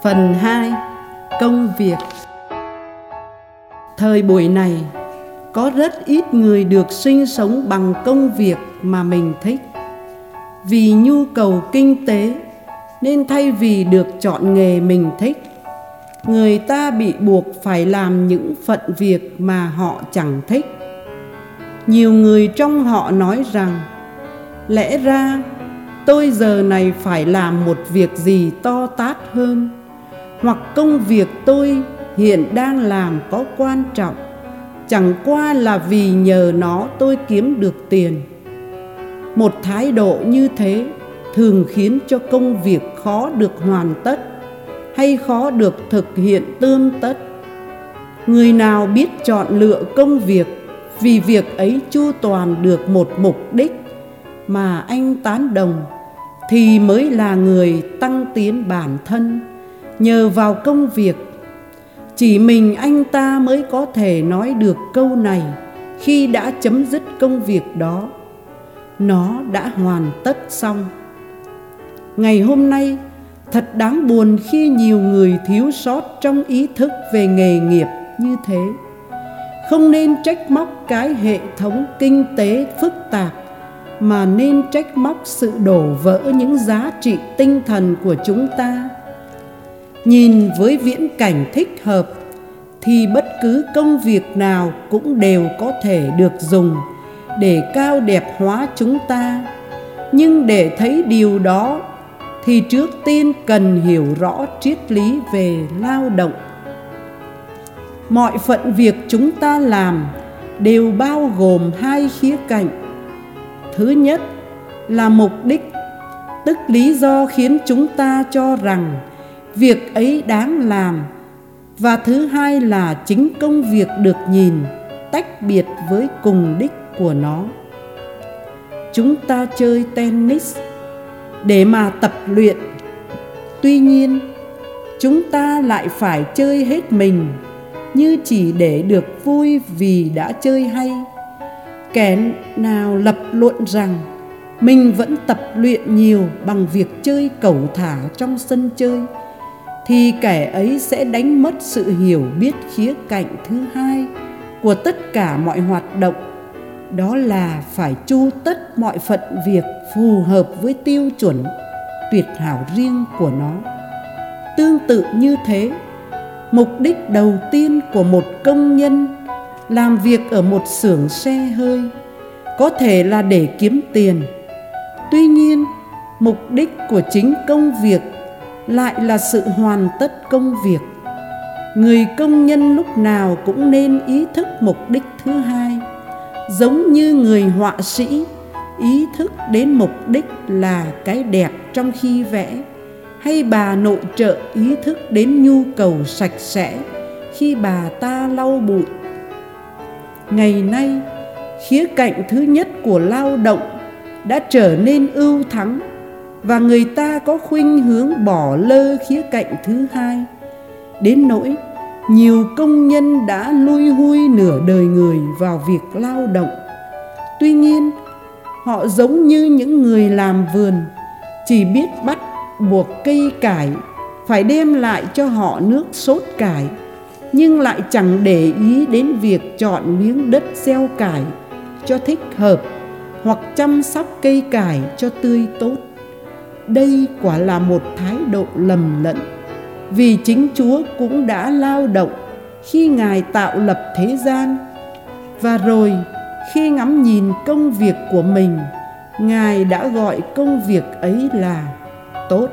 Phần 2. Công việc. Thời buổi này, có rất ít người được sinh sống bằng công việc mà mình thích. Vì nhu cầu kinh tế nên thay vì được chọn nghề mình thích, người ta bị buộc phải làm những phận việc mà họ chẳng thích. Nhiều người trong họ nói rằng, lẽ ra tôi giờ này phải làm một việc gì to tát hơn, hoặc công việc tôi hiện đang làm có quan trọng, chẳng qua là vì nhờ nó tôi kiếm được tiền. Một thái độ như thế thường khiến cho công việc khó được hoàn tất hay khó được thực hiện tươm tất. Người nào biết chọn lựa công việc vì việc ấy chu toàn được một mục đích mà anh tán đồng thì mới là người tăng tiến bản thân nhờ vào công việc. Chỉ mình anh ta mới có thể nói được câu này khi đã chấm dứt công việc đó. Nó đã hoàn tất xong. Ngày hôm nay, thật đáng buồn khi nhiều người thiếu sót trong ý thức về nghề nghiệp như thế. Không nên trách móc cái hệ thống kinh tế phức tạp, mà nên trách móc sự đổ vỡ những giá trị tinh thần của chúng ta. Nhìn với viễn cảnh thích hợp thì bất cứ công việc nào cũng đều có thể được dùng để cao đẹp hóa chúng ta. Nhưng để thấy điều đó thì trước tiên cần hiểu rõ triết lý về lao động. Mọi phận việc chúng ta làm đều bao gồm hai khía cạnh. Thứ nhất là mục đích, tức lý do khiến chúng ta cho rằng việc ấy đáng làm. Và thứ hai là chính công việc được nhìn tách biệt với cùng đích của nó. Chúng ta chơi tennis để mà tập luyện. Tuy nhiên, chúng ta lại phải chơi hết mình như chỉ để được vui vì đã chơi hay. Kẻ nào lập luận rằng mình vẫn tập luyện nhiều bằng việc chơi cẩu thả trong sân chơi thì kẻ ấy sẽ đánh mất sự hiểu biết khía cạnh thứ hai của tất cả mọi hoạt động. Đó là phải chu tất mọi phận việc phù hợp với tiêu chuẩn tuyệt hảo riêng của nó. Tương tự như thế, mục đích đầu tiên của một công nhân làm việc ở một xưởng xe hơi có thể là để kiếm tiền. Tuy nhiên, mục đích của chính công việc lại là sự hoàn tất công việc. Người công nhân lúc nào cũng nên ý thức mục đích thứ hai, giống như người họa sĩ ý thức đến mục đích là cái đẹp trong khi vẽ, hay bà nội trợ ý thức đến nhu cầu sạch sẽ khi bà ta lau bụi. Ngày nay, khía cạnh thứ nhất của lao động đã trở nên ưu thắng, và người ta có khuynh hướng bỏ lơ khía cạnh thứ hai, đến nỗi nhiều công nhân đã lui hui nửa đời người vào việc lao động. Tuy nhiên, họ giống như những người làm vườn, chỉ biết bắt buộc cây cải phải đem lại cho họ nước sốt cải, nhưng lại chẳng để ý đến việc chọn miếng đất gieo cải cho thích hợp hoặc chăm sóc cây cải cho tươi tốt. Đây quả là một thái độ lầm lẫn, vì chính Chúa cũng đã lao động khi Ngài tạo lập thế gian, và rồi khi ngắm nhìn công việc của mình, Ngài đã gọi công việc ấy là tốt.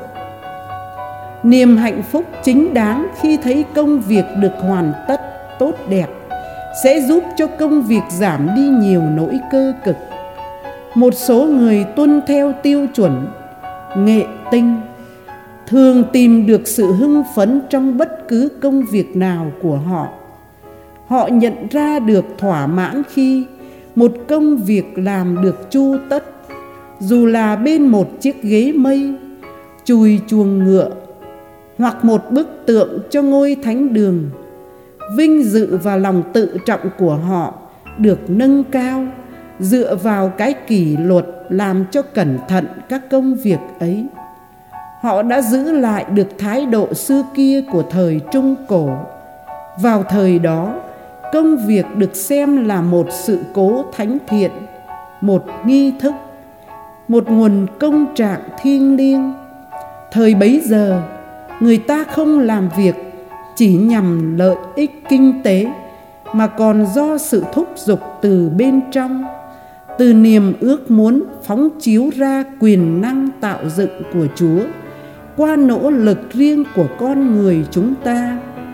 Niềm hạnh phúc chính đáng khi thấy công việc được hoàn tất tốt đẹp sẽ giúp cho công việc giảm đi nhiều nỗi cơ cực. Một số người tuân theo tiêu chuẩn nghệ tinh thường tìm được sự hưng phấn trong bất cứ công việc nào của họ. Họ nhận ra được thỏa mãn khi một công việc làm được chu tất, dù là bên một chiếc ghế mây, chùi chuồng ngựa, hoặc một bức tượng cho ngôi thánh đường. Vinh dự và lòng tự trọng của họ được nâng cao dựa vào cái kỷ luật làm cho cẩn thận các công việc ấy. Họ đã giữ lại được thái độ xưa kia của thời Trung Cổ. Vào thời đó, công việc được xem là một sự cố thánh thiện, một nghi thức, một nguồn công trạng thiêng liêng. Thời bấy giờ, người ta không làm việc chỉ nhằm lợi ích kinh tế, mà còn do sự thúc giục từ bên trong, từ niềm ước muốn phóng chiếu ra quyền năng tạo dựng của Chúa qua nỗ lực riêng của con người chúng ta.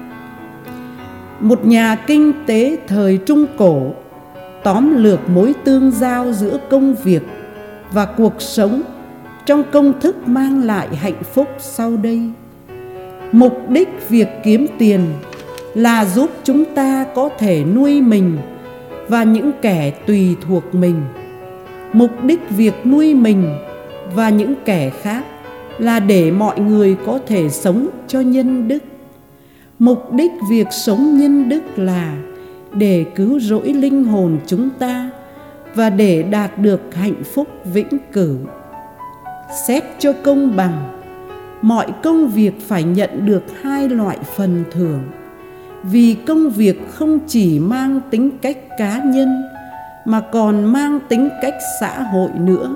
Một nhà kinh tế thời Trung Cổ tóm lược mối tương giao giữa công việc và cuộc sống trong công thức mang lại hạnh phúc sau đây. Mục đích việc kiếm tiền là giúp chúng ta có thể nuôi mình và những kẻ tùy thuộc mình. Mục đích việc nuôi mình và những kẻ khác là để mọi người có thể sống cho nhân đức. Mục đích việc sống nhân đức là để cứu rỗi linh hồn chúng ta và để đạt được hạnh phúc vĩnh cửu. Xét cho công bằng, mọi công việc phải nhận được hai loại phần thưởng, vì công việc không chỉ mang tính cách cá nhân mà còn mang tính cách xã hội nữa.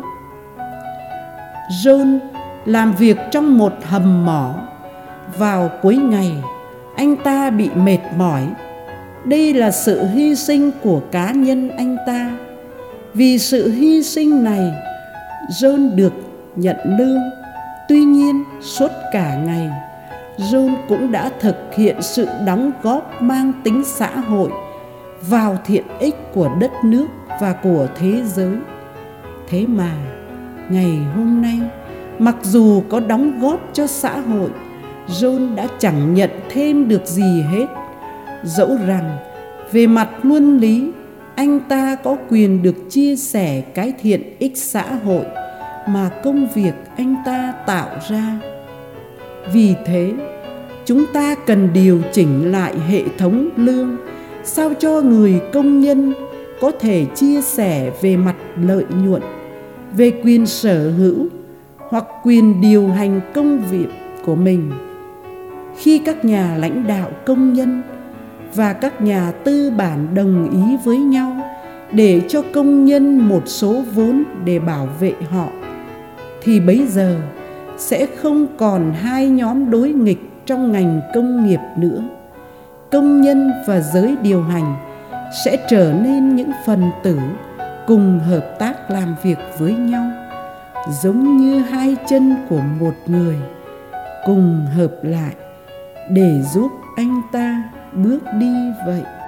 John làm việc trong một hầm mỏ. Vào cuối ngày, anh ta bị mệt mỏi. Đây là sự hy sinh của cá nhân anh ta. Vì sự hy sinh này, John được nhận lương. Tuy nhiên, suốt cả ngày, John cũng đã thực hiện sự đóng góp mang tính xã hội vào thiện ích của đất nước và của thế giới. Thế mà, ngày hôm nay, mặc dù có đóng góp cho xã hội, John đã chẳng nhận thêm được gì hết. Dẫu rằng, về mặt luân lý, anh ta có quyền được chia sẻ cái thiện ích xã hội mà công việc anh ta tạo ra. Vì thế, chúng ta cần điều chỉnh lại hệ thống lương sao cho người công nhân có thể chia sẻ về mặt lợi nhuận, về quyền sở hữu hoặc quyền điều hành công việc của mình. Khi các nhà lãnh đạo công nhân và các nhà tư bản đồng ý với nhau để cho công nhân một số vốn để bảo vệ họ, thì bấy giờ sẽ không còn hai nhóm đối nghịch trong ngành công nghiệp nữa. Công nhân và giới điều hành sẽ trở nên những phần tử cùng hợp tác làm việc với nhau, giống như hai chân của một người cùng hợp lại để giúp anh ta bước đi vậy.